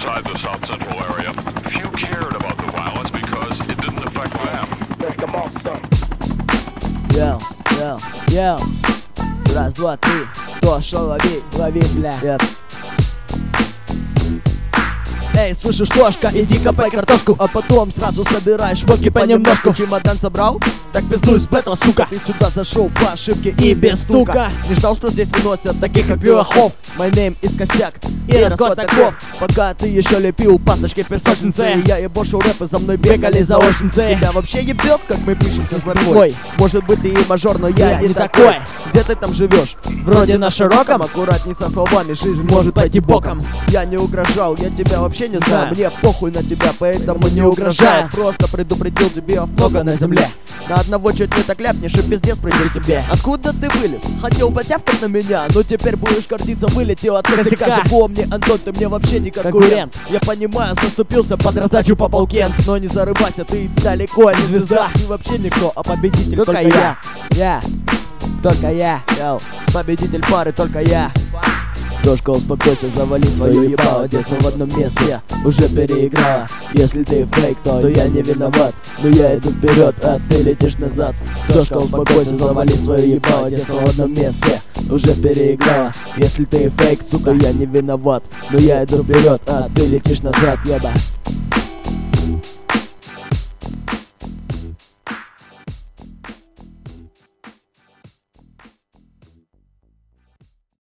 inside the South Central area, few cared about the violence because it didn't affect them. Йоу, йоу, йоу. Раз, два, три. Кто шел, лови, бля. Эй, слышишь, Тошка, иди копай картошку, а потом сразу собираешь шмотки понемножку. Чемодан собрал? Так пиздуй с бетла, сука. Ты сюда зашел по ошибке и без стука. Не ждал, что здесь выносят таких, как Вилохов. My name is Косяк и расклад таков. Пока ты еще лепил пасочки песочницы, я ебошил рэпы, за мной бегали заочницы. Тебя вообще ебет, как мы пишемся с братвой? Может быть ты и мажор, но я не такой. Где ты там живешь? Вроде на широком. Аккуратней со словами, жизнь может пойти боком. Я не угрожал, я тебя вообще не знаю. Мне похуй на тебя, поэтому не угрожаю. Просто предупредил, дебилов много на земле. На одного чуть не так ляпнешь и пиздец придет тебе. Откуда ты вылез? Хотел потявкать на меня, но теперь будешь гордиться, вылетел от косяка. Запомни, Антон, ты мне вообще не конкурент. Я понимаю, соступился под раздачу по полкент, но не зарыбайся, ты далеко не звезда. Ты вообще никто, а победитель только я. Только я, йоу. Победитель пары только я. Тошка, успокойся, завали свое ебало. Детство в одном месте уже переиграла. Если ты фейк, то я не виноват, но я иду вперед, а ты летишь назад. Тошка, успокойся, завали свое ебало. Детство в одном месте уже переиграла. Если ты фейк, сука, я не виноват, но я иду вперед, а ты летишь назад, еба.